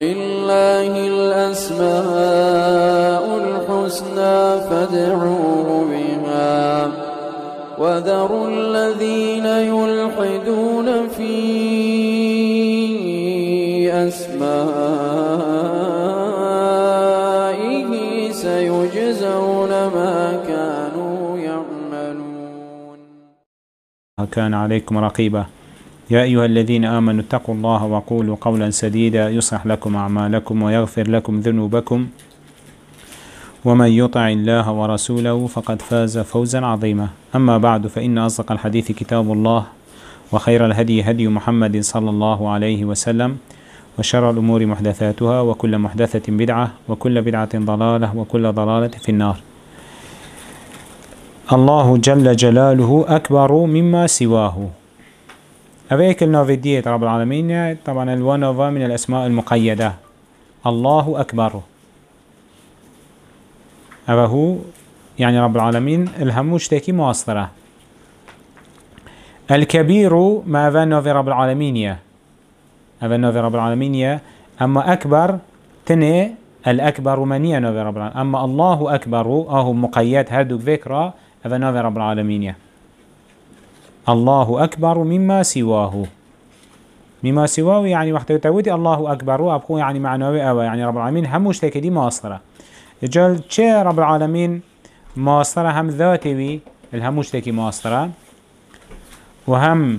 لله الأسماء الحسنى فادعوه بها وذروا الذين يلحدون في أسمائه سيجزون ما كانوا يعملون. كان عليكم رقيبا يا أيها الذين آمنوا اتقوا الله وقولوا قولا سديدا يصلح لكم أعمالكم ويغفر لكم ذنوبكم ومن يطع الله ورسوله فقد فاز فوزا عظيما. أما بعد فإن أصدق الحديث كتاب الله وخير الهدي هدي محمد صلى الله عليه وسلم وشر الأمور محدثاتها وكل محدثة بدعة وكل بدعة ضلالة وكل ضلالة في النار. الله جل جلاله أكبر مما سواه. أبيك النافدية رب العالمين طبعا الونوفا من الأسماء المقيدة. الله أكبر أبهو يعني رب العالمين الهموش تكي مواصرة. الكبير ما أفنى في رب العالمين أفنى في رب العالمين أما أكبر تني الأكبر منيا في رب العالمين. أما الله أكبر أهو مقيد هردوك فكرة أفنى في رب العالمين. الله أكبر مما سواه. مما سواه يعني وقت تودي الله أكبر أبقوا يعني معنوي أو يعني رب العالمين هموش تكدي مواصرة. رجال چه رب العالمين مواصرة هم ذاتي بي الهموش تكي مواصرة وهم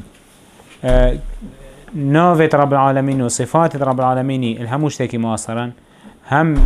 نافت رب العالمين وصفات رب العالمين الهموش تكي مواصرة هم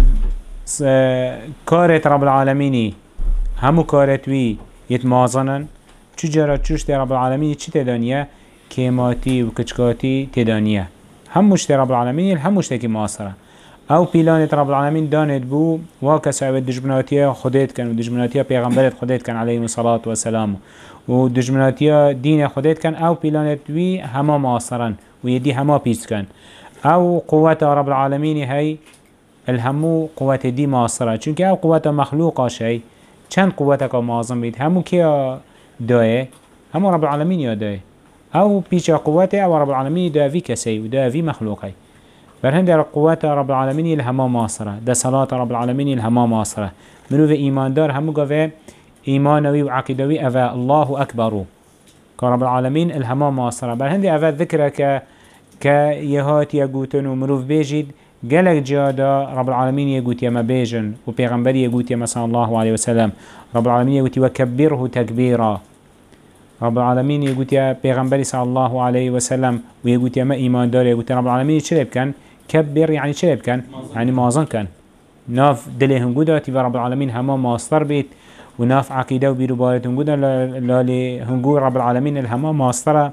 كارت رب العالمين همو كارت وي يتمازنن چجرا چوشت رب العالمين چي تدانيه كيماتي وكچكاتي تدانيه هموش رب العالمين الهموش تكي مواصرة او پیلانت رب العالمین دانت بو واکس او دجمناتیا خودت کن و دجمناتیا پیغمبرت خودت کن علیه الصلاة والسلام و دجمناتیا دین خودت کن او پیلانت وی هما معاصرن و یدی هما پیس کن او قوت رب العالمین هی الهمو قوت دی معاصره چونکه او قوت مخلوقا شی چند قوتک معظم بید همو کیا دایه همو رب العالمین یا دایه او پیچ قوت او رب العالمین دایوی کسی و دایوی مخلوقی برهند قوات رب العالمين الهما ماصرة ده صلاة رب العالمين الهما ماصرة منو في إيمان دار همو قوة إيمانوي وعقيدوي أفا الله أكبر كرب العالمين الهما ماصرة برهند أفا ذكرك كيهات يقوتن ومروف بيجيد قالك جادا رب العالمين يقوت يما بيجن وبيغمبر يقوت يما صلى الله عليه وسلم رب العالمين يقوت وكبره تكبيرا رب العالمين يقوت يا بيغمبر صلى الله عليه وسلم ويقوت يما إيمان دار يقوت رب العالمين شرب كان كبر يعني شرب كان يعني مازن كان ناف دلهم قدرتي رب العالمين هما ماستر بيت وناف عقيدة وبيربارتهم قدر لالي هنقول رب العالمين الهما ماسترة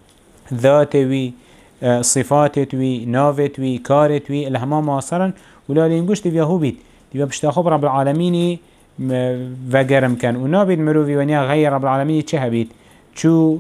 ذاتي صفاتي نافتي كارتي الهما ماسترا ولالي نقولش تبيه هو بيت تبيه بشتاخب رب العالمين وقرم كان ونابد مروفي ونيا غير رب العالمين چه بيت شو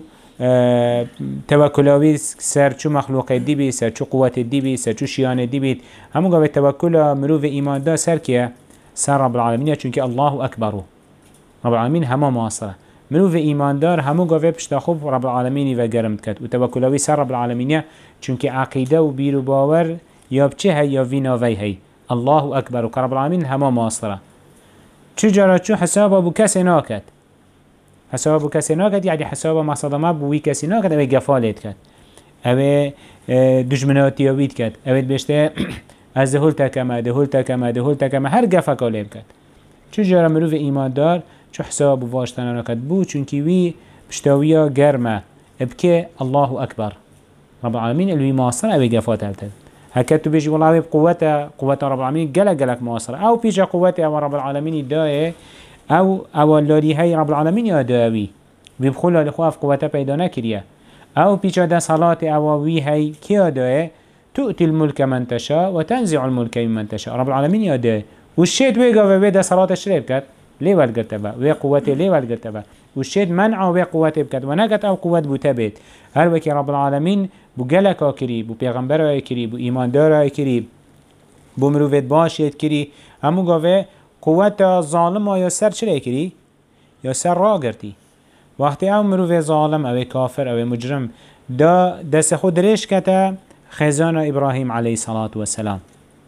توكلاوي سر چو مخلوق دي بي سر چو قوات دي بي سر چو شيان دي بي همو قابل توكلا مروف ايمان دا سر كيه سر رب العالمين چونك الله اكبر رب العالمين هما مواصرة مروف ايمان دار همو قابل بشتاخوب رب العالمين وقرمت كت وتوكلاوي سر رب العالمين چونك عقيدة و بيرو باور يا بچه هي يا فيناوي هي الله اكبر ورب العالمين هما مواصرة چو جارت چو حساب ابو كسي ناكت حساب ابو كسي ناكت يعني حساب ما صدمه بوي كسي ناكت اوه گفالت كت اوه دجمناتي اوید كت اوه بشته از دهول تکمه دهول تکمه دهول تکمه هر گفه کالب كت چو جارة مروف ایمان دار چو حساب ابو واشتنا ناكت بو چونكي وي بشتاويا گرمه ابكي الله اكبر رب العالمين الوي ماصر اوه گفات هلتد هكذا تبيجي والله قوة رب العالمين قلق مواصرة أو بيجي قوة رب العالمين الدائة أو اللي هي رب العالمين يداوي بيبخلوا لخواف قوة بيدانا كريا أو بيجي دا صلاة أو وي هي كي دائة تؤتي الملك من تشاء وتنزع الملك من تشاء رب العالمين يداوي والشيء ويقا ويدا صلاة الشريف كات ليه والقرتبا وي قوة ليه والقرتبا والشيء منع وي قوة بكات ونكت أو قوة بتبت هل وكي رب العالمين بو گلکا کری بو پیغمبر کری بو ایماندار کری بو مروفت باشید کری همو گاوه قوت ظالم یا سر چرا کری یا سر را گرتی وقتی او مروفت ظالم او کافر او مجرم دا دست خود ریش کتا خزان ابراهیم علیه الصلاة والسلام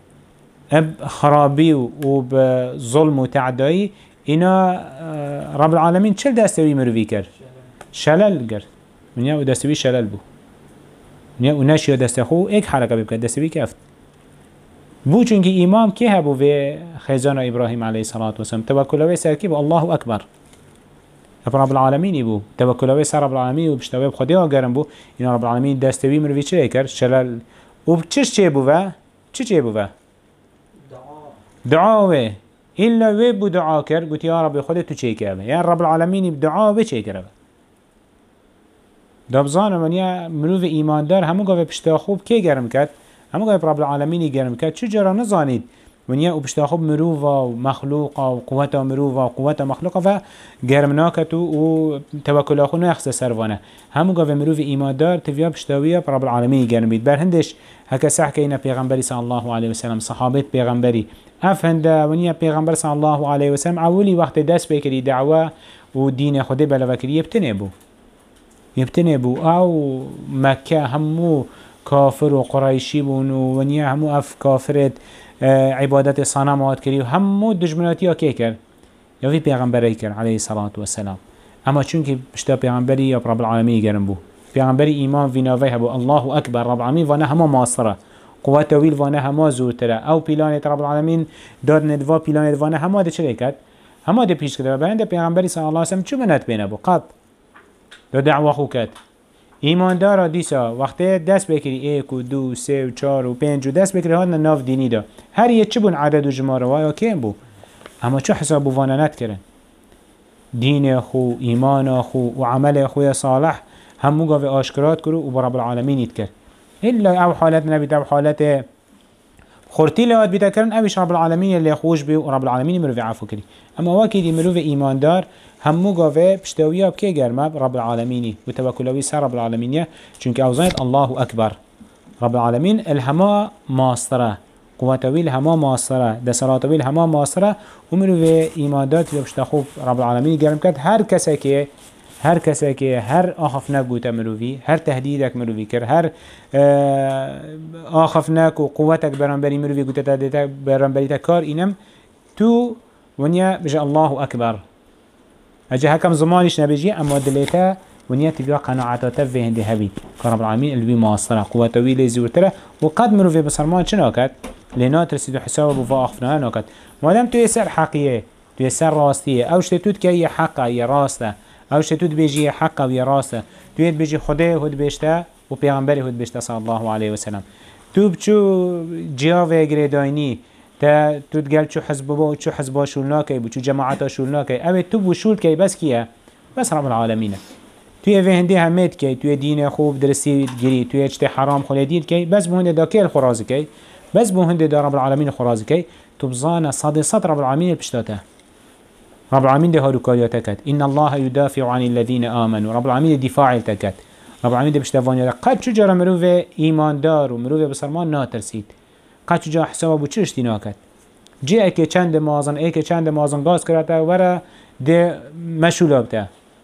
اب خرابي وبظلم وتعدائي إنا رب العالمين چل دستوي مروفي كر شلل كر ونيا ودستوي شلل بو ونيا وناشي دستخو ايك حركة بك دستوي كفت بو چونكي إمام كي هبو في خيزان إبراهيم عليه الصلاة والسلام توكلوه سركي بو الله أكبر رب العالمين يبو توكلوه سر رب العالمين وبشتوه بخديه وقرم بو إنا رب العالمين دستوي مروفي چه كر شلل وبچش چه بو و چه بو و دعاوه إلا وي بو دعا كر قلت يا رب خده تو چه كره يعني رب العالمين بدعا و چه كره دابزان من يا مروف إيمان دار همو قوة بشتاخوب كي گرم كد همو قوة رب العالمين گرم كد چو جرا نزانيد من يا وبشتاخوب مروفا ومخلوقا وقوة مروفا وقوة مخلوقا فگرم ناكتو وتوكل آخو نيخص سروانه همو قوة مروف إيمان دار تفيا بشتاوية رب العالمين گرم بيد بر هندش هكا سحكينا پیغمبري صلى الله عليه وسلم صحابت پیغمبري افهنده ونیا پیغمبر صلی الله علیه و سلم اولی وقت دست بکری دعوه و دین خود بلا وکری یبتنه بو او مکه همو کافر و قریشی بون و ونیا همو اف کافرت عبادت صنمات کری و همو دجمناتی ها که کرد یا وی پیغمبری کرد علیه الصلاة والسلام اما چونکه بشتا پیغمبری یا رب العالمین گرم بو پیغمبری ایمان ویناوی هبو الله اکبر رب العالمین وانا همه ماصره قوة طويل وانا هما زورتره او پیلانت رب العالمین داد ندوا پیلانت وانا هما ده چه کرد؟ هما ده پیش کرده و برنده پیغمبری صلی الله علیه وسلم چو منت بینه بو قط دو دعوا خو کرد ایمان دارا دیسا وقتی دست بکری ایک و دو سه و چار و پنج و دست بکری هادنا ناف دینی دا هر یه چه بون عدد و جماره وایا کم بو اما چو حسابو وانا نت کرن دین خو ایمان خو و عمل خوی صالح همو گاوه آشکرات کرو و برب العالمین اید کرد إلا أو حالات نبي أو حالات خورتي لواد بتكرن أبيش رب العالمين اللي خوش بي ورب العالمين مروف عفو كري أما واكيد مروف إيمان دار همو قافه بشتوية بكي جرمه رب العالمين وتوكلوي سر رب العالمين چونك أوزانت الله أكبر رب العالمين الهما ماستره قوتوي الهما ماستره دسالاتوي الهما ماستره ومروف إيمان دار بشتخوب رب العالمين جرم كد هر کسی که هر آخفناک بوده مروی هر تهدیدک مروی کر هر آخفناک و قوتک برانبری مروی گوته تا برانبری تا کار اینم تو ونیا بجا الله اکبر اجا هکم زمانش نبیجی اما دلیتا ونیا تبیا قناعتاتا في هنده هبید که رب العالمین الوی معاصره قوتوی لیزورتره و قد مروی بسرمان چه ناکد؟ لینات رسیدو حساب و آخفناها ناکد مادم توی سر حقیه توی سر راستیه اوش تتود که یه حقه یه راسته اوش تود بيجي حقه ويا راسه تويد بيجي خده هود بيشته و پیغمبر هود بيشته صلى الله عليه وسلم تو بچو جیاوه گریداینی تا تو تقال چو حزبه چو حزبه شولنا کی بچو جماعتا شولنا کی اوه تو بشول کی بس کیه بس رب العالمین توی اوه هنده همید کی توی دین خوب درستی گری توی اجت حرام خلیدید کی بس بهنده دا که الخرازی کی بس بهنده دا رب العالمین خرازی کی تو بزانه صد رب العالمین بشتاته رب العالمين ده هارو كارياتكت إن الله يدافع عن الذين آمنوا رب العالمين دفاع التكت رب العالمين ده بشتفانيا قد شجر مروفة إيمان دار ومروفة بسرمان ناترسيد قد شجر حسابه بچشتي ناكت جي اكي چند مازن غاز كراتا ورا ده مشولابتا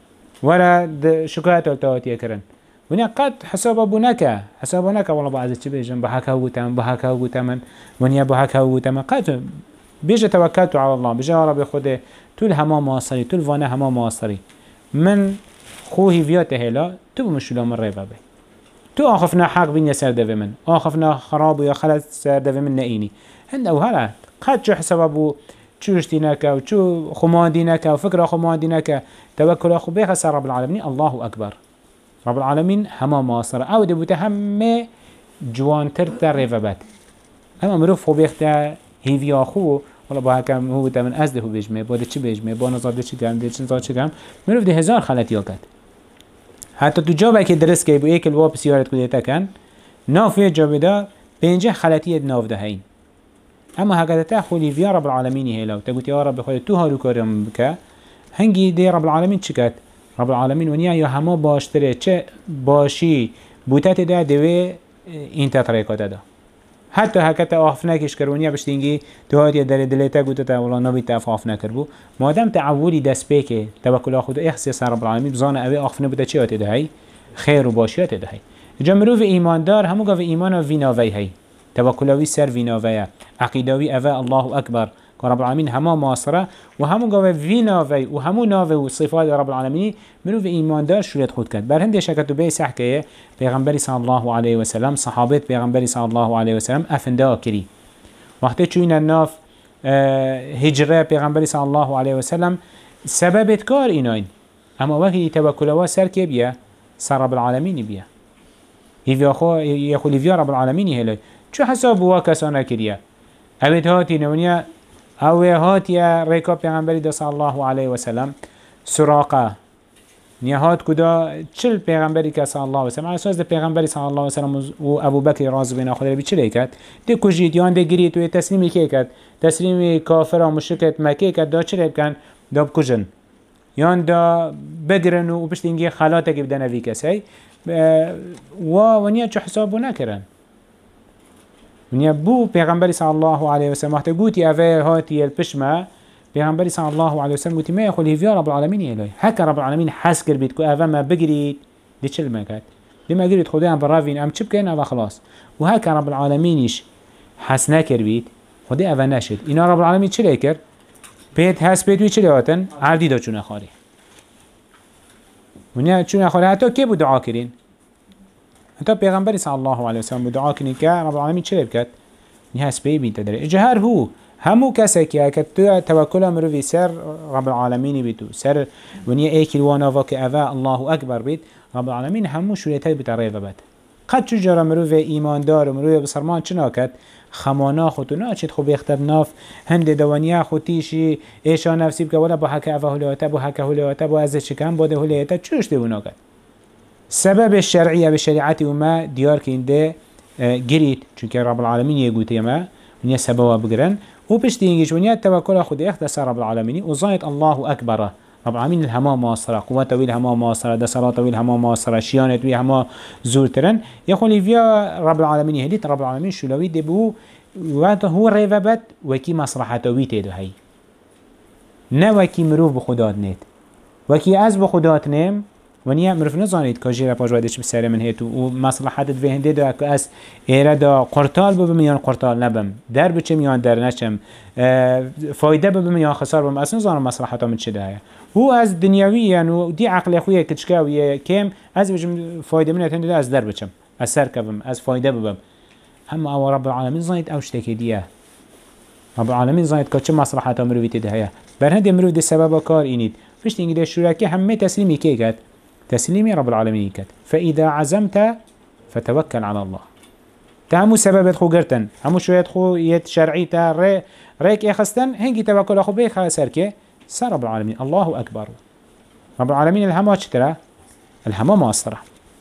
ورا ده شكايات التواتيه كرن ونیا قد حسابه بناكا والله بعض چه بيجن بحكا هو تمن ونیا بحكا هو تمن قد بيجي توكلت على الله بيجي رب خده طول هما معاصري طول وانا هما معاصري من خوهي فياته هلا تو بمشولا من ريبا بي تو آخفنا حق بين يسار دوه من آخفنا خراب ويا خلط سار دوه من نئيني هند او هلا قد شو حساب ابو چوشتي نكا وچو خماندي نكا وفكرة خماندي نكا توكل اخو بيخ سار رب العالمين الله اكبر رب العالمين هما معاصر او دبوته هم جوان تر ريبا بات اما مروف خو بيخته هيفي اخو والله با هکم هو بوده من از ده هو بجمه با ده چی بجمه با نظر ده چی گرم ده چی نظر چی گرم مروف ده هزار خلطی ها کد حتی تو جابه که درست که با ایک الواب سیارت کده تکن نافیه جابه ده پینجه خلطی ناف ده هین اما هکده تا خولی ویا رب العالمینی هیلاو تا گوتی یا رب خود تو هارو کارم بکه هنگی ده رب العالمین چی کد رب العالمین ونیا یا همه باشتره چه باشی بوتت ده دوه این تطریقات ده حتی هکتا آف نکش کرونیا بشتینگی تو هاتی در دلیتا گوتتا والله نبی تاف آف نکر بو مادم تعولی دست پیکه توکل خود احساس رب العالمین بزانه اوی آف نبوده چی آتی ده هی خیر و باشیات ده هی جمروف ایماندار همو گاو ایمان ویناوی هی توکلوی سر ویناویه عقيدوي أفا الله أكبر رب العالمين هما ماصرة وهمو قوة في نافي وهمو نافي وصفات رب العالمين منو في إيمان دار شو يدخل كد برهند شكتو بي سحكية پیغمبر صلى الله عليه وسلم صحابات پیغمبر صلى الله عليه وسلم أفنده كري وقت چوين الناف هجرة پیغمبر صلى الله عليه وسلم سببت كار إناين أما وقت توكلوا سر كي بيا سر رب العالمين بيا يخو لفيا رب العالمين هلاي شو حسابوا كسانا كريا أبد هاتي نونيا او هاتيا ريكا پیغمبری دا صلی الله علیه وسلم سراقه نهات کدا چل پیغمبری که صلی الله علیه وسلم على اساس دا پیغمبری صلی الله علیه وسلم و ابو بکر راضی بین خدا بی چلی کرد دی کجید یان دی گریت و تسلیمی که کرد تسلیم کافر و مشرکت مکه کرد دا چلی بکن دا بکجن یان دا بگرن و پشت اینگه خلاته که بدن وی کسی و نیا چه حسابو نکرن ونیا بو پیغمبری صلی الله علیه و سلم وقتی گویی اوه هاتی الپشمه پیغمبری صلی الله علیه و سلم گویی ما خلی ویا رب العالمین الهی هک رب العالمین حس کرد بید که اوه ما بگرید دی چل مکد دی ما گرید خدای ام براوین ام چپ کن اوه خلاص و هک رب العالمینش حس نکر بید خدای اوه نشد اینا رب العالمین چلی کرد بید حس بید وی چلی هاتن عردی دا چونه خاری ونیا چونه خاری حتی که بود دعا کرین حتی پیغمبری صلی الله علیه و سلم دعا کنی که رب العالمین چه بکد نه اسبی بی تدری اجهر هو همو کسی که تو توکل مروی سر رب العالمین بیتو سر ونیا ایکی وانا و که اوه الله اکبر بید رب العالمین همو شوریته بیت ریوه بد قد چجرا مروی ایماندار مروی بسرمان چنا کد خمانا خودتو ناچید خوب اختب ناف هند دوانیا خودتیشی ایشا نفسی بکه ولا با حکه اوه هلیاته با حکه هلیاته با ازش چکم باده هلیاته چوش دیونا کد سبب الشرعية بالشريعة وما ديار كينده جريت چونك رب العالمين يقول تيما ونيا سبوا بقرن وبشتي ينجيش ونيا توكل أخذ اختص رب العالمين وزايد الله أكبر رب العالمين الهما ماصرة قوة ويل هما ماصرة ده صلاة ويل هما ماصرة شيانة ويل هما زورترن يقول فيا رب العالمين هديت رب العالمين شو لوي دبو هو ريفبت وكي مصلحة ويته هاي نوكي مروف بخدات نت وكي از بخدات نم ونیا مرف نزانید که جیره پاجوادش بسیار من هیتو و مصلحت دوی هنده دا که از ایره دا قرطال ببم یا قرطال نبم در بچم یا در نشم فایده ببم یا خسار ببم اصلا نزانم مصلحت من چه ده هو از دنیاوی یعنی دی عقل خویه کچکه و کم از بچم فایده من هنده دا از در بچم از سر کبم از فایده ببم اما او رب العالمین زانید اوش تکی دیه رب العالمین زانید که چه مصلحت مرویت ده بر هنده مروی ده سبب کار اینید فشت اینگه ده شرکه همه تسلیمی که کرد تسليمي رب العالمين كت فإذا عزمت فتوكل على الله تهمو سبب خو قرتن همو شوية خو يت شرعي تا ريك اخستن هنگي توكل اخو بيخ سركي سر رب العالمين الله أكبر رب العالمين الهما چترا الهما ماصرة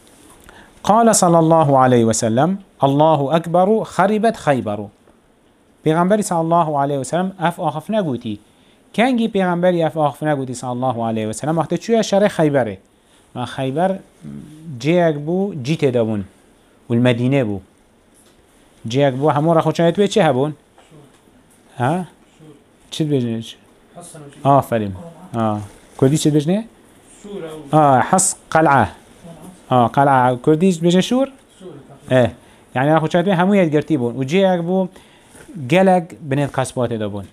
قال صلى الله عليه وسلم الله أكبر خربت خيبر پیغمبر صلى الله عليه وسلم اف آخف نگوتي كانگي پیغمبر اف آخف نگوتي صلى الله عليه وسلم وقت چوية شرع خيبره ما خيبر جيك بو جيت دابون والمدينة بو جيك بو همو رخو چايت بي چه هبون؟ ها؟ چه بجنه؟ فريم كردي چه بجنه؟ حص قلعة قلعة كردي بجنه شور؟ يعني رخو چايت بي همو يدگرتي بون و جيك بو گلق بنيت قصبات دابون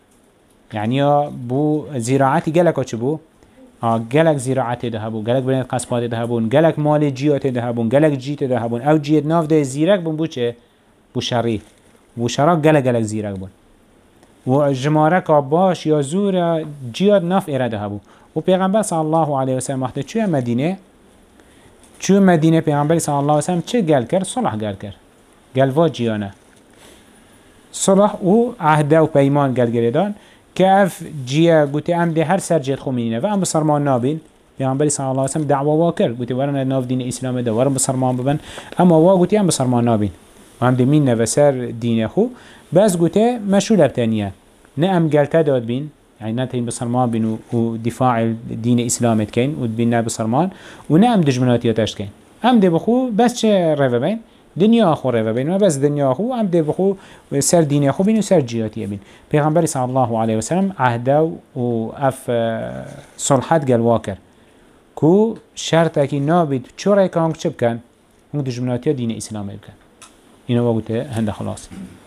يعني بو زراعتي گلقا چه بو؟ گلک زراعت ده هبون گلک بنیاد قصبات ده هبون گلک مال جیات ده هبون گلک جیت ده هبون او جیت ناف ده زیرک بون بو چه؟ بو شری بو شراک گلک زیرک بون و جمارک باش یا زور جیات ناف ایره ده هبون و پیغمبر صلی الله علیه و سلم وقتی چوی مدینه پیغمبر صلی الله علیه و سلم چه گل کرد؟ صلح گل کرد گلوا جیانه صلح و عهده و پیمان گل گردان که اف جیه گوتی ام ده هر سر جیت خومینه و ام بسرمان نابین پیغمبر صلی الله علیه و سلم دعوا واکر گوتی ورن ناف دین اسلام ده ورن بسرمان ببن اما وا گوتی ام بسرمان نابین و هم ده مین و سر دین خو بس گوتی مشغول بتانیه نه ام گلتا داد بین يعني ناتين بسرمان بين ودفاع الدين إسلامت كين ودبنا بسرمان ونام دجمناتياتش كين أم ده بخو بس چه رفا بين دنيا أخو رفا بين ما بس دنيا أخو أم ده بخو سر دين أخو بين وسر جياتي بين پیغمبر صلى الله عليه وسلم عهده وأف صلحات قال واكر كو شرطك نابد چورا كانك چب كان هم دجمناتيات دين إسلام كان إنه وقته هنده خلاص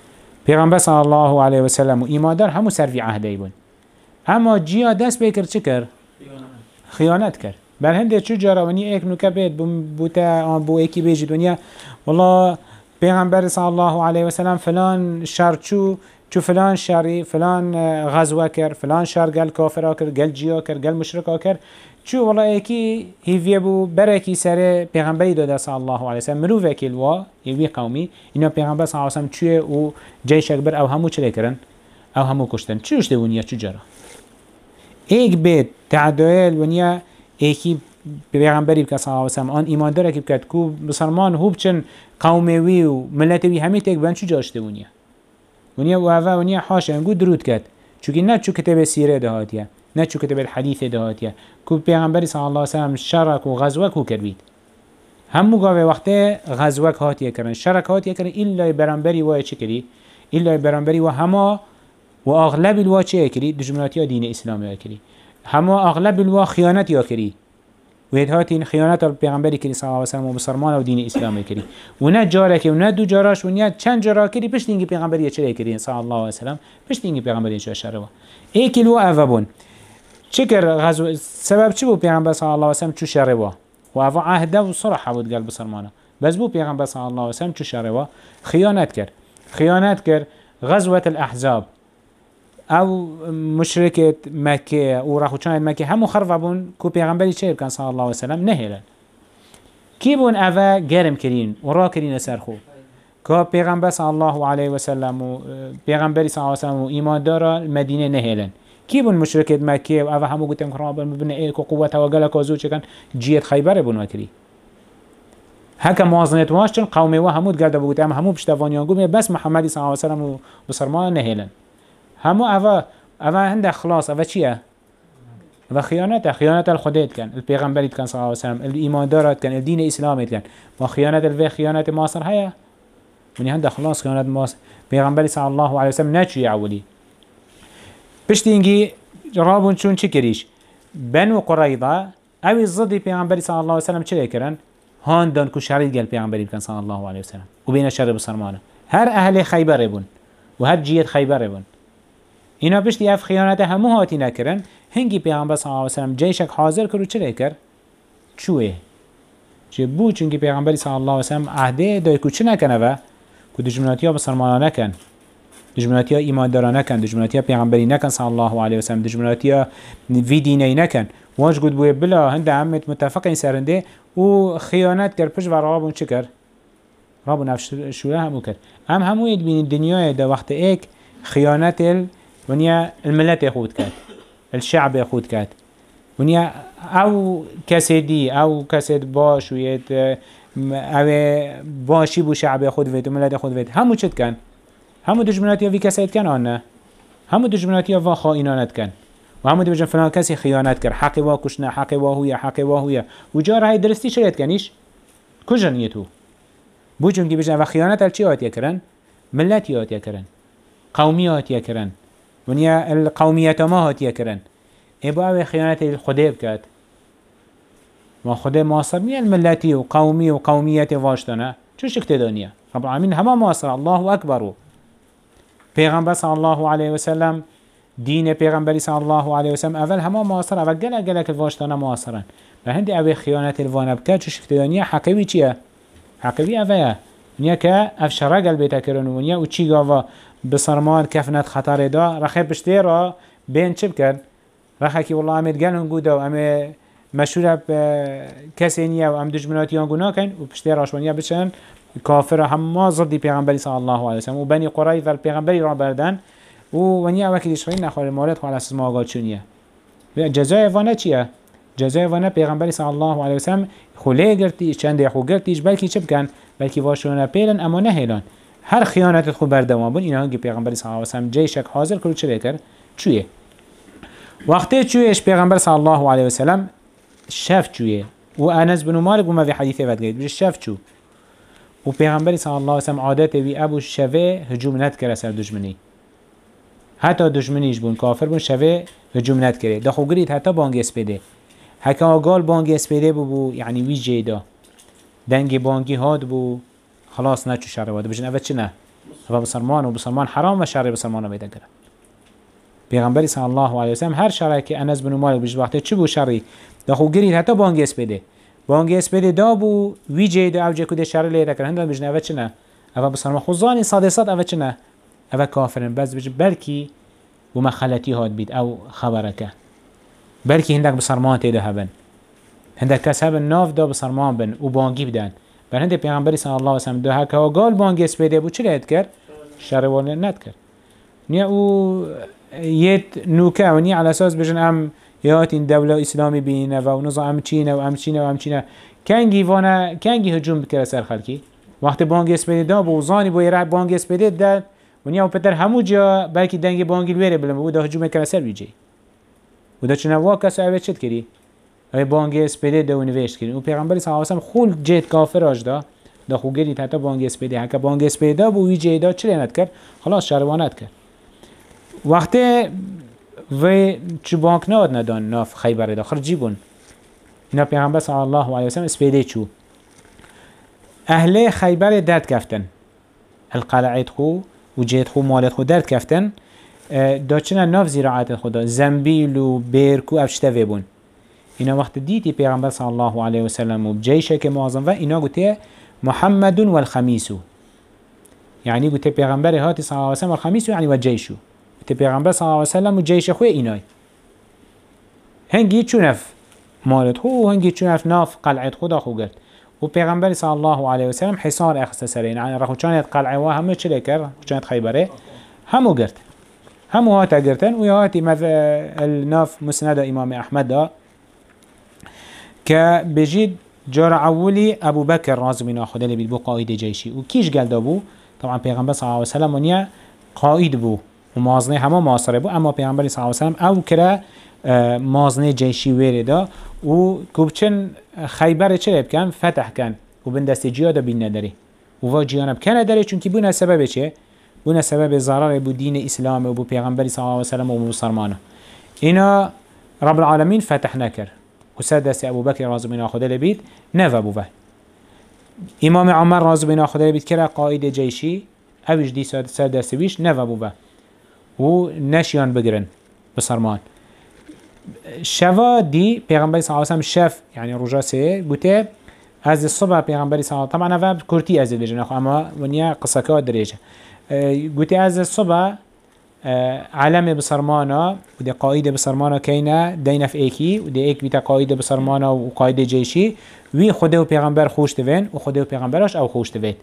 پیغمبر صلی الله علیه و سلم و ایماندار همو سر وی عهده بون. اما جیا دست بکر چه کرد؟ خیانت کرد. بر هنده چو جارا ونی ایک نوکه بید بوتا بو ایکی بیجید ونیا والله پیغمبر صلی الله علیه و سلم فلان شر چو فلان شری فلان غزوه کرد فلان شر گل کافر کرد گل جیا کرد گل مشرک کرد چو والله ایکی هیویه بو برکی سر پیغمبری داده صلی الله علیه و سلم مرو وکیل وا یوی قومی اینا پیغمبر صلی الله علیه و سلم چوه و جیش اکبر او همو چلی کرن او همو کشتن چوش ده ونیا چو جارا ایک بیت تعدایل ونیا ایکی پیغمبری بکن صلی الله علیه و سلم آن ایمان داره که بکد کو بسرمان هوب چن قوموی و ملتوی همه تک بند چو جاشته ونیا و اوه ونیا حاشا انگو درود کد چونکه نه چو کتب سیره دهاتیه نه چو کتب الحدیث دهاتیه کو پیغمبری صلی الله علیه و سلم شرک و غزوک هو کردید همو گاوه وقت غزوک هاتیه کردن شرک هاتیه کردن ایلا برانبری وای چه کردی ایلا برانبری و همه و اغلب الوا چه کردی دشمناتی دین اسلامی کردی همه اغلب الوا خیانت یا کردی و هاتین خیانت پیغمبری کردی صلی الله علیه و سلم و مسلمان و دین اسلامی کردی و نه جاره که و نه دو جاراش و نه چند جارا کردی پشت اینکه پیغمبری چه کردی صلی الله علیه و سلم پشت اینکه پیغمبری چه شروا ایکلو اوبون چکر غزو سبب چی بود پیغمبر صلی الله علیه و سلم چه شروا و او عهد و صلح بود قلب مسلمانه بس بو پیغمبر صلی الله علیه و سلم چه شروا خیانت کرد غزوه الاحزاب او مشرکت مکه و راخوچان مکه همو خرفبون کو پیغمبری چه بکن صلی الله علیه و سلم نهیلن کی بون اوه گرم کرین و را کرین سرخو که پیغمبر صلی الله علیه و سلم و پیغمبری صلی الله علیه و سلم و ایمان داره مدینه نهیلن کی بون مشرکت مکه و اوه همو گوتم خرابن ببینه ایک و قوت و گلک و زود چکن جیت خیبر بون وکری هکا موازنت واشتن قومه و همود گرده بگوتم همو پشتوانیان گومه بس محمدی صلی الله علیه و سلم و بسرمان نهیلن همو اوه هنده خلاص اوه چیه؟ اوه خیانت الخدایت کن الپیغمبریت کن صلی الله علیه و سلم الایمان دارت کن الدین اسلامیت کن و خیانت ماصر هیا ونی هنده خلاص خیانت ماصر پیغمبری صلی الله علیه و سلم نچوی اولی پشت اینگی رابون چون چی کریش؟ بنو قریضه اوی ضدی پیغمبری صلی الله علیه و سلم چه کرن؟ هاندان کو شرید گل پیغمبری کن صلی الله علیه و سلم و بین شر بسرمانه هر اهل خیبر بون و هر جیت خیبر بون اینا پشتی اف خیانت همو هاتی نکرن هنگی پیغمبر صلی الله علیه و سلم جیشک حاضر کرد و چه کرد؟ چوه؟ چه بو چونکه پیغمبر صلی الله علیه و سلم عهده دای کو چه نکنه و کو دشمناتی ها بسرمانه نکن دشمناتی ها ایمانداران نکن دشمناتی ها پیغمبری نکن صلی الله علیه و سلم دشمناتی ها وی دینی نکن واج گود بوی بلا هنده همت متفق این سرنده و خیانت کرد پشت و رابون چه کرد؟ رابون افشوره همو کرد همو اید بین دنیای ده وقت ایک خیانت ونیا الملت خود کرد الشعب خود کرد ونیا او کسی دی او کسی باش وید او باشی بو شعب خود وید و ملت خود وید همو چت کن همو دشمناتی وی کسی کن آنه همو دشمناتی وا خائنانت کن و همو دیوژن فلان کسی خیانت کرد حقی وا کشنه حقی وا هویه و جار های درستی شرید کنیش کجا نیتو بو چون که بیشتر و خیانت ال چی آتیا کرن ملتی آتیا کرن قومی آتیا کرن ونیا القومیت ما هاتیه کرن ابا او خیانت الخدای بکد ما خدای ماصر نیه الملتی و قومی و قومیت واشتانه چو شکت دانیه رب العالمین همه ماصر الله اکبرو پیغمبر صلی الله علیه و سلم دین پیغمبری صلی الله علیه و سلم اول همه ماصر اول گلک واشتانه ماصرن به هندی او خیانت الوانه بکد چو شکت دانیه حقیوی چیه؟ حقیوی اوه نیا که افشاره قلب بیتا کرن و نیا و چی گاوا بسرمان کفنت خطر دا رخی پشتی را بین چه بکرد؟ رخی که والله امید گل هنگو دا و امید مشهور کسی نیا و ام دجمناتی هنگو ناکن و پشتی راشوانیا بچن کافر همه ضدی پیغمبری صلی الله علیه وسلم و بنی قریظه و پیغمبری را بردن و نیا وکی دشخین نخواه مالت خواه اساس ما آگاد چونیه جزای وانه چیه؟ جزای وانه پیغمبری صلی الله علیه وسلم خوله گرتیش چنده خو گرتیش بلکی چه بکن؟ بلکی واشونه پیلن اما نهیلان هر خیانت خود بردوام بون اینا هنگی پیغمبر صلی الله علیه و سلم جیشک حاضر کرد چه کرد چویه وقتی چویش پیغمبر صلی الله علیه و سلم شف چویه و انس بن مالک بما في حدیثه ود گید شف چو و پیغمبر صلی الله علیه و سلم عادت وی ابو شوه هجوم ند کرد سر دشمنی حتی دشمنیش بون کافر بون شوه هجوم ند کرد دخو گرید حتی بانگ اسپیده حکا قال بانگ اسپیده بو یعنی وی جیدا دنگ بانگی هاد بو خلاص نچو شرواده بجن اوه چه نه و بسرمان حرام و شر بسرمان بیده کرد. پیغمبری صلی الله علیه و سلم هر شرعی که انس بن مالک بیش وقتی چه بو شری داخو گرید حتی بانگیس بده بانگیس بده دابو ویجه دا اوجه کده شر لیده کرد هندان بجنه اوه چنه اوه بسرمان خوزانی صادصات اوه چنه اوه کافرن بس بجه بلکی بما خلطی هاد بید او خبرکه بلکی هندک بسرمان تیده هبن هندک کس هبن ناف دا بسرمان بن و بانگی بدن بر هنده پیغمبری صلی الله علیه و سلم دا هکه ها گال بانگیس بده بو چه لید کرد؟ شر وانه ند کرد نیا او یت نوکه و نیا على اساس بجن ام یات این دوله اسلامی بینه و نظام ام چینه و ام چینه و ام چینه کنگی وانه کنگی هجوم بکره سر خلکی وقت بانگیس بده دا بوزانی بو یره بانگیس بده دا و نیا و پتر همو جا بلکی دنگ بانگی الویره بلن و دا هجوم بکره سر بیجی و دا چنه واکس اوه چد کری؟ اوه بانگیس بده دا و نوشت کری و پیغمبری صلی اللہ علیہ وسلم خول جید کافر آج دا خو گرید حتی بانگیس بده هکه بانگیس بده دا بو ویجه دا چلی ند کرد خلاص شروانت کرد وقتی و چه بانک ناد ندان ناف خیبر دا خرجی بون اینا پیغمبر صلی الله علیه وسلم اسپیده چو اهل خیبر درد کفتن القلعید خو و جید خو مالت خو درد کفتن دا چنه ناف زراعت خدا زنبیل و بیرکو افشته بون اینا وقت دیتی پیغمبر صلی الله علیه وسلم و جیشه که معظم و اینا گوته محمد والخمیسو یعنی گوته پیغمبر هاتی صلی الله علیه وسلم والخمیسو یعنی و جیشو گوته پیغمبر صلی الله علیه وسلم و جیش خوی اینای هنگی چونف مالت خو و هنگی چونف ناف قلعت خدا خو گرد و پیغمبر صلی الله علیه وسلم حصار اخسته سرین یعنی رخو چانت قلعه و همه چلی کرد چانت خیبره همو گرد همو هاتا گرتن و هاتی الناف مسند امام احمد دا که بجید جار اولی ابو بکر رازم اینا خدا لبید بو قائد جیشی و کیش گلده بو طبعا پیغمبر صلی الله علیه وسلم ونیا قائد بو و مازنه همه معاصره بو اما پیغمبر صلی الله علیه وسلم او کره مازنه جیشی ویره دا و کوبچن خیبر چه بکن فتح کن و بندست جیاده بین نداره و وا جیانب کن نداره چونکی بونه سبب چه؟ بونه سبب ضرر بو دین اسلام و بو پیغمبر صلی الله علیه وسلم و بو سرمانه اینا رب العالمین فتح نکر و سدس ابو بکر رازم اینا خدا لبید نفا بوه امام عمر رازم اینا خدا لبید کرا قائد جیشی اوش دی سدس بیش نفا بوه و نشیان بگرن بسرمان شوا دی پیغمبر صلی الله علیه وسلم شف یعنی رجا سه گوته از الصبح پیغمبر صلی الله طبعا نفا کرتی از بجن اما ونیا قصه درجه گوته از الصبح علم بسرمانا و ده قائد بسرمانا کینا دینف ایکی و ده ایک بیتا قائد بسرمانا و قائد جیشی وی خدا و پیغمبر خوش دوین و خدا و پیغمبرش او خوش دوید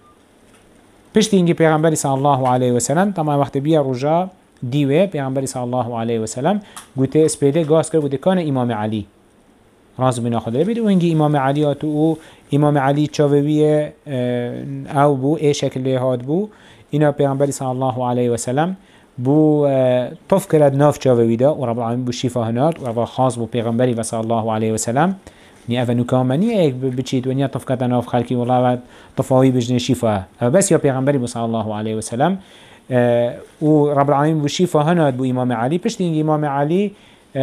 پشت اینگی پیغمبری صلی الله علیه وسلم طبعا وقت بیا رجا دیوه پیغمبری صلی الله علیه وسلم گوته اسپیده گاز کرد گوته کان امام علی راز بنا خدا بید و اینگی امام علی آتو و امام علی چاووی او بو ای شکل هاد بو اینا پیغمبری صلی الله علیه وسلم بو طف کرد ناف چاوی دا و رب العالمین بو شفا هنات و رب خاص بو پیغمبری و صلی الله علیه وسلم نی اول نکامنی ایک بچید و نیا طف کرد ناف خلکی والله طفاوی بجن شفا بس یا پیغمبری بو صلی الله علیه وسلم و رب العالمین بو شفا هنات بو امام علی پشت این امام علی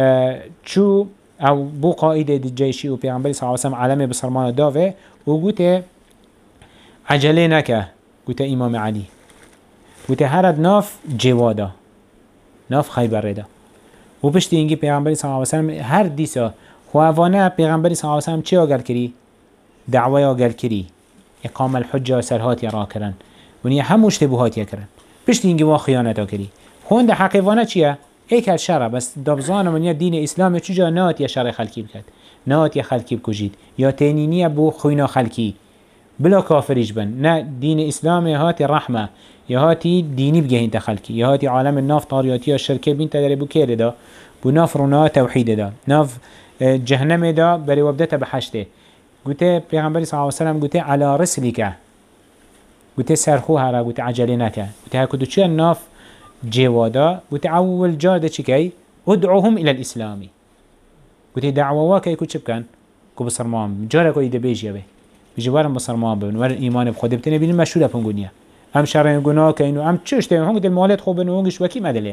چو او بو قائد جیشی و پیغمبری صلی الله علیه وسلم علم بسرمان داوه و گوته عجله نکه گوته امام علی گوته هرد ناف جوادا ناف خیبره دا و پشتی اینگی پیغمبری صلی اللہ علیہ وسلم هر دیسا خواهوانه پیغمبری صلی اللہ علیہ وسلم چی آگل کری؟ دعوی آگل کری اقام الحجه سرهاتی را کرن ونیا هم اشتباهاتی کرن پشتی اینگی وا خیانتا کری خونده حقیقانه چیه؟ ایک هر شره بس دابزان منیا دین اسلام چجا نات یا شر خلکی بکد نات یا خلکی بکجید یا تینینیه بو خوینا خلکی بلا کافریش بن نه دین اسلام هاتی رحمه یا هاتی دینی بگهین تخلکی یا هاتی عالم الناف طاریاتی یا شرکه بین تداره بو که دا بو ناف رونا توحید دا ناف جهنم دا بری وبدت بحشته گوته پیغمبری صلی اللہ علیہ وسلم گوته علا رسلکه گوته سرخو هره گوته عجله نکه گوته هکدو چه ناف جوادا گوته اول جاده چی که ادعوهم الى الاسلامی گوته دعواوا که چه بکن کو بسرمان جاره کو ایده بیجیه بی بجوارم بسرمان ببن ور ایمان بخود بتنه بین مشهور پنگونیه هم شرعی گناه که اینو هم چش تیم هنگ دل مالت خوب بنو هنگش وکی مدله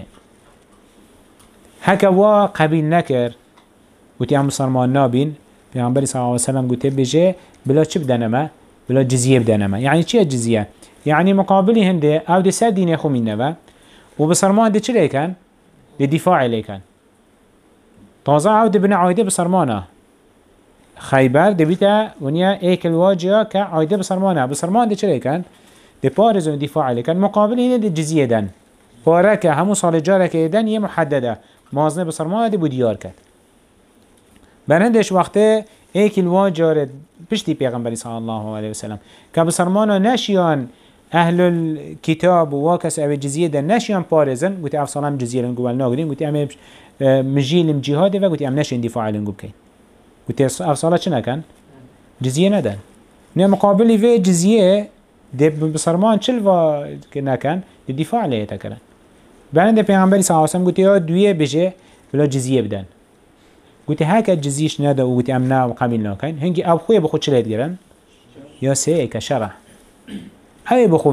هکا وا قبیل نکر گوتی هم بسرمان نابین پیغمبری صلی الله علیه وسلم گوته بجه بلا چه بدنمه بلا جزیه بدنمه یعنی چیه جزیه يعني مقابلي هنده او دي سر دين خو منه وبصرمان دي چه ليكن؟ دي دفاع ليكن تازه او دي بنا عايده بصرمانه خيبر دي بيتا ونيا ايك الواجهه كعايده بصرمانه بصرمان دي چه ليكن؟ دي بارز ودفاع ليكن مقابلي هنده دي جزيه دن پاره که همون سال جاره که دن یه محدده مازنه بسرمانه دی بودیار کرد برندش وقته ایک الواجاره پشتی پیغمبری صلی الله علیه وسلم که بسرمانه نشیان اهل الكتاب و واکس او جزیه دن نشیان پارزن گوتی اف سالم جزیه لنگو ولناگرین گوتی امه مجیلم جهاده و گوتی ام نشین دفاع لنگو بکن گوتی اف ساله چه نکن؟ جزیه ندن نه مقابلی وی جزیه دی بسرمان چل و نکن دی دفاع لیه تکرن بعد پیامبری صلی الله علیه و سلم گفت یا دویه بجه ولی جزیه بدن گفت هک جزیش نده و گفت امنا و قبیل نکن هنگی اب خوی بخود چه لید گرن یا سه که شرع اوی بخو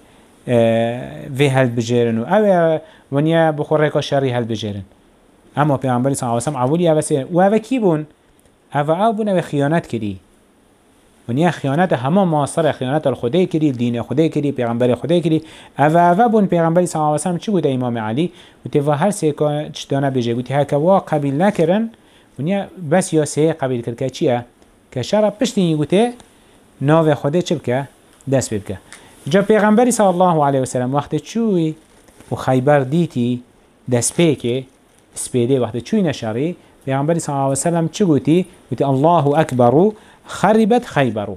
و هل بجرن و اوی ونیا بخو رکا شری هل بجرن اما پیامبری صلی الله علیه و سلم اولی اوی سه و اوی کی بون او بون اوی خیانت کردی ونیا خیانت همه معاصر خیانت الخدای کردی دین خدای کردی پیغمبر خدای کردی او بون پیغمبری صلی الله علیه و سلم چی گفت امام علی گفت و هر سه که چطور بجه گفت هکوا قبیل نکردن ونیا بس یا سه قبیل کرد که چیه که شرع پشتی گفت ناو خدای چه بکه دست بکه جا پیغمبری صلی الله علیه و سلم وقت چوی و خیبر دیتی دست بکه سپیده وقت چوی نشری پیغمبری صلی الله علیه و سلم چی گفتی گفت الله اکبر خربت خيبر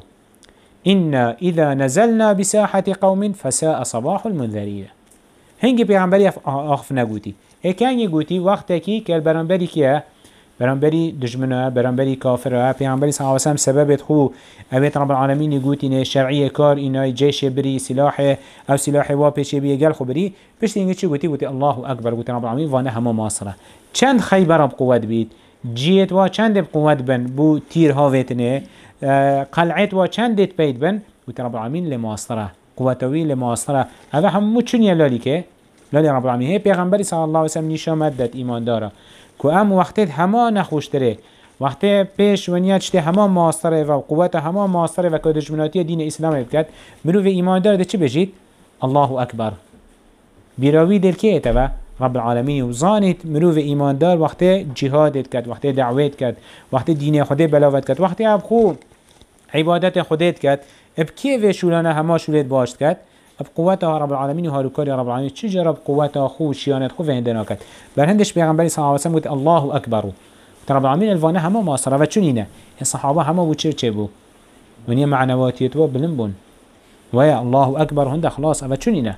إنا إذا نزلنا بساحة قوم فساء صباح المنذرين هنگی پیغمبری آخف نگوتی اکانی گوتی وقتی که برانبری کیه برانبری دشمنه برانبری کافره پیغمبری صلی الله علیه و سلم سببت خو اویت رب العالمین گوتی نه شرعی کار اینای جیش بری سلاح او سلاح واپش بیگل خو بری پشت اینگه چی گوتی الله اکبر گوتی رب العالمین وانه همه ماصره چند خیبر بقوت بید جیت و چند بقوت بن بو تیر هاویتنه قلعت و چند بید بن گوتی رب العالمین لماصره قوتوی لماصره هذا همو چنیه لالی که لالی رب العالمین هی پیغمبری صلی الله علیه و سلم نشامت داد ایمان داره که ام وقتت همه نخوشتره وقتی پیش ونیت شده همه ماصره و قوت همه ماصره و که دشمناتی دین اسلام بکد منو به ایمان داره ده چی بجید الله اکبر بیراوی دل که اتبا رب العالمین و زانت منو به ایمان دار وقتی جهادت کد وقتی دعوت کد وقتی دین خدا بلاوت کد وقتی اب خو عبادت خودت کد اب کی و شولانه همه شولت باشد کد اب قوت رب العالمین و هاروکاری رب العالمین چه جرب قوت خو شیانت خو فهندنا کد برهندش پیغمبری صلی الله علیه و سلم گفت الله اکبر رب العالمین الوانه همه ماصره و چنینه الصحابه همه و چه بو ونیا معنویات و بلند بون و یا الله اکبر هند خلاص و چنینه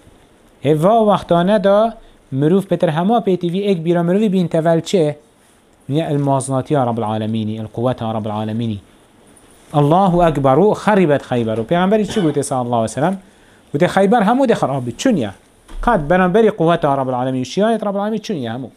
هوا وقتانه دا مروف بتر همه پیتی وی یک بیرا مروفی بین تول چه ونیا المازناتی رب العالمین القوت رب العالمین الله اکبر خربت خیبر پیغمبری چی گفت صلی الله علیه و سلم گفت خیبر همو ده خرابی چونیه قد برانبری قوت رب العالمین شیانت رب العالمین چونیه همو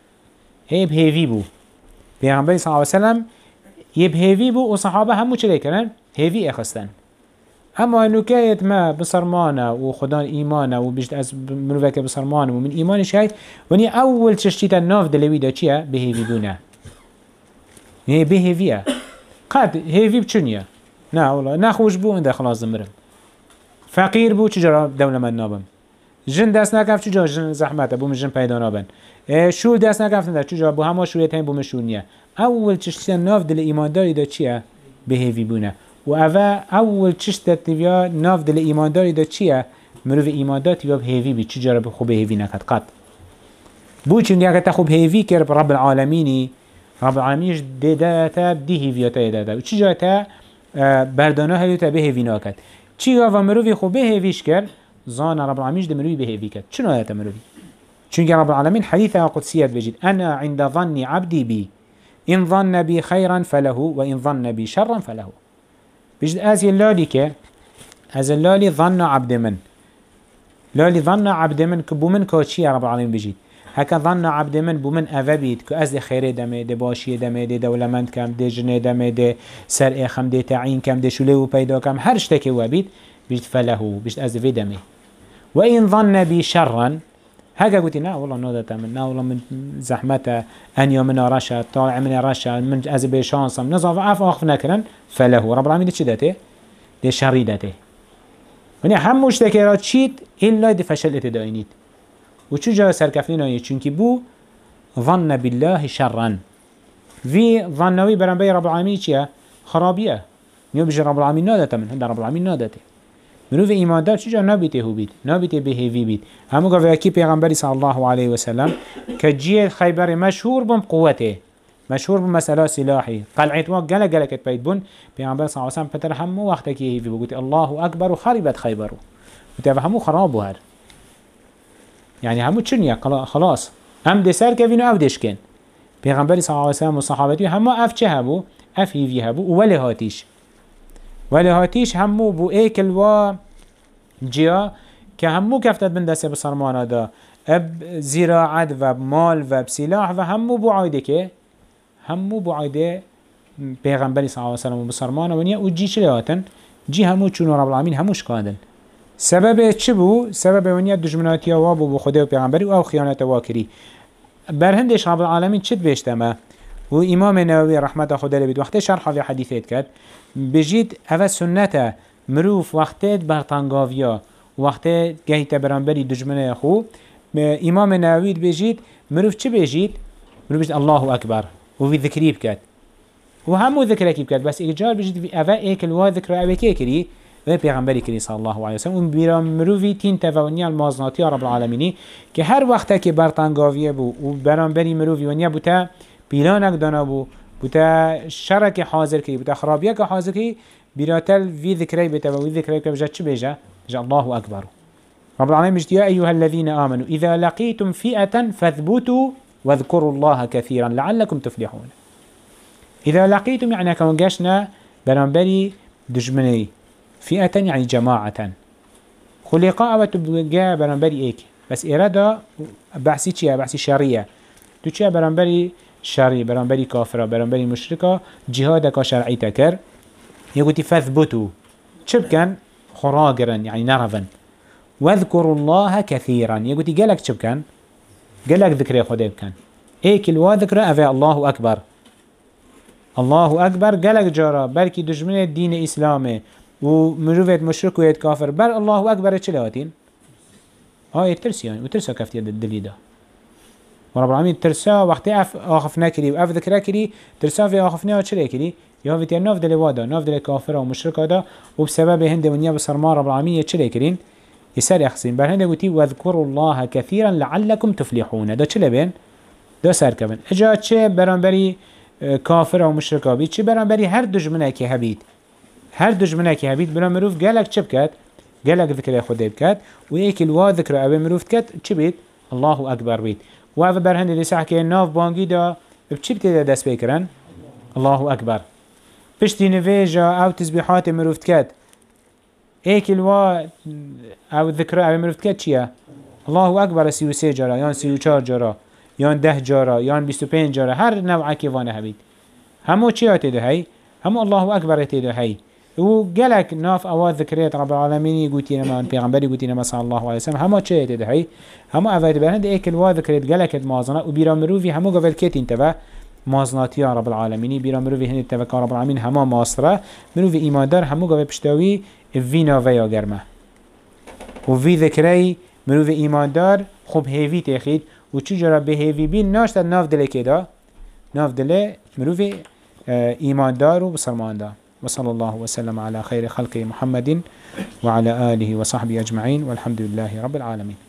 هیب هیوی بو پیغمبری صلی الله علیه و سلم یه هیوی بو و صحابه همو چه کردن هیوی اخستن اما انو که ما بصرمانه و خدا ایمانه و بیشتر از منو که بصرمانه و من ایمانش هست ونی اول چشتیت ناف دلوی دا چیه به هیوی بونه نه به هیویه قد هیوی بچونیه نه والله نخوش بو انده خلاص زمرم فقیر بو چجورا دولة من نابم جن دست نکف چجورا جن زحمته بو من جن پیدا نابن شور دست نکف نده چجورا بو همه شوریت هم بو من شور نیه اول چشتیت ناف دل ایمانداری دا چیه به هیوی بونه و اول چشتیت تیویا ناف دل ایمانداری دا چیه مروف ایماندار تیویا به هیوی بی چجورا به خوب هیوی نکد قد بو چون اگه تا خوب هیوی کرد رب العالمینی رب العالمینش دیده تا دی هیویاتا دیده و چجورا تا بردانه هلیو تا به هیوی نکد چی و مروفی خوب به هیویش کرد زان رب العالمینش دمروی به هیوی کرد چون آیت مروفی چون رب العالمین حدیث قدسیت بجید انا عند ظن عبدی بی إن ظن بي خيرا فله وإن ظن بي شرا فله بجد أزي اللالي كه أزي اللالي ظن عبد من لالي ظن عبد من كبومن كوشي رب العالمين بجد هكا ظن عبد من بومن أفبيت كأزي خير دمه دي باشي دمه دي دولمند كم دي جنه دمه دي سرع خم دي تعين كم دي شلو بيدا كم هرشتكي وابيت بجد فله بجد أزي في دمه وإن ظن بي شرا هكا قلت لا والله نودة من لا والله من زحمته أنيا من رشا طالع من رشا من أزبي شانصم نظف عف أخف نكرن فله رب العالمين دي شدته دي شريدته ونیا هم مشتکرات چید إلا دی فشل اتداینید و چو جا سرکفنین آیه چونکی بو ظن بالله شرا في ظنوي برنبي رب العالمين چيا خرابيه نيو بيجي رب العالمين نادته من هند رب العالمين نادته منو في ايمان دار چجا نبيته هو بيت نبيته بهيفي بيت همو قفا اكي پیغمبري صلى الله عليه وسلم كجيه خيبر مشهور بم قوته مشهور بمسألة سلاحي قلعت وقت قلق قلقت بيت بون پیغمبر صلى الله عليه وسلم فتر همو وقت اكي هيفي بقوت الله اكبر وخربت خيبر وتابع همو خرابو هر يعني همو چنيا خلاص هم دي سر كفينو او دشكن پیغمبر صلی الله علیه و سلم و صحابتی همه اف چه هبو اف هیوی هبو و ولی هاتیش همو بو ایکل و جیا که همو کفتت بن دسته بسرمانه دا اب زراعت و مال و سلاح و همو بو عایده که همو بو عایده پیغمبر صلی الله علیه و سلم و بسرمانه و نیا و جی چلی هاتن جی همو چون رب العالمین هموش کادن سبب چه بو؟ سبب ونیا دجمناتی وابو بو خدا و پیغمبری و او خیانت واکری برهندش رب العالمين چت بيشتما و امام نووي رحمة خدا لبيد وقت شرح في حديثات كد بجيت اول سنته مروف وقتت برطنگاويا وقت جهت برانبري دجمنه خو امام نووي بجيت مروف چه بجيت مروف بجيت الله اكبر و في ذكري بكد و همو ذكرك بكد بس اجار بجيت في اول ايكل و ذكر اوي كي و پیغمبری کلی صلی الله علیه و سلم و بیرام مروی تین تفاونیال مازناتی رب العالمینی که هر وقت که برطنگاویه بو و برانبری مروی ونیا بوده پیلانک دانا بوده شرک حاضر کی بوده خرابیه که حاضر کی بیراتل وی ذکری بته و وی ذکری که بجد چه بجه؟ بجه الله اکبر رب العالمین بجد یا ایها الذین آمنوا اذا لقیتم فئة فاثبتوا واذكروا الله كثيرا لعلكم تفلحون اذا لقيتم يعني كون جشنا برانبری دجمنی فئة يعني جماعة خلقاء وتبقى برنبري ايك بس إرادة بحثي چيا بحثي شرية تو چيا برنبري شري برنبري كافرة برنبري مشركة جهادك شرعي تكر يقولي فاثبتوا چبكن خراجرا يعني نرفا واذكروا الله كثيرا يقولي قالك چبكن قالك ذكري خده بكن ايك الواذكرة افا الله أكبر الله أكبر قالك جارا بلكي دجمن الدين إسلامي و مروفت مشرك ويت كافر بل الله أكبر چه لهاتين يترسيان وترسا كفتيا دليدا ورب العالمين ترسا وقت آخفنا كري و ذكرا كري ترسا في آخفنا چه كري يا فيتيا ناف دل وادا ناف دل كافر ومشرك دا وبسبب هند ونيا بصرما رب العالمين چه كرين يسار يخسين بل هند قلتي واذكروا الله كثيرا لعلكم تفلحون دا چه بين دا سر كبن اجا چه برانبري كافر ومشرك بيت چه برانبري هر دجمنه كي هبيت هر دجمنه که هبید برا مروف گلک چه بکد؟ گلک ذکر خدا بکد و ایک الوا ذکر اوه مروف کد چه بید؟ الله اکبر بید و اوه برهنده دیسا که ناف بانگی دا بچی بتیده دست بکرن؟ الله اکبر پشتی نویجا او تسبیحات مروف کد ایک الوا او ذکر اوه مروف کد چیه؟ الله اکبر 33 جارا یا 34 جارا یا 10 جارا یا 25 جارا هر نوعه که وانه هبید همو چی هاته ده هی؟ همو الله اکبر هاته ده هی و جلك ناف أواد ذكريات رب العالمين يقولي لما البيغمبر يقولي لما صلى الله عليه وسلم هما شيء تدهي هما أفاد بهند إيك الواد ذكريات جلك المازنة وبيرامرو في هما قبل كت انتبه مازناتي رب العالمين بيرامرو في هند انتبه رب العالمين هما ماصرة منو في إيمان دار هما قبل بشتوي فينا ويا جرمه وفي ذكري منو في إيمان دار خب هيفي تأخيد وتشجر بهيفي بين ناشط ناف دل كده ناف دل منو في إيمان دار وبصرمان دار وصلى الله وسلم على خير خلق محمد وعلى آله وصحبه أجمعين والحمد لله رب العالمين.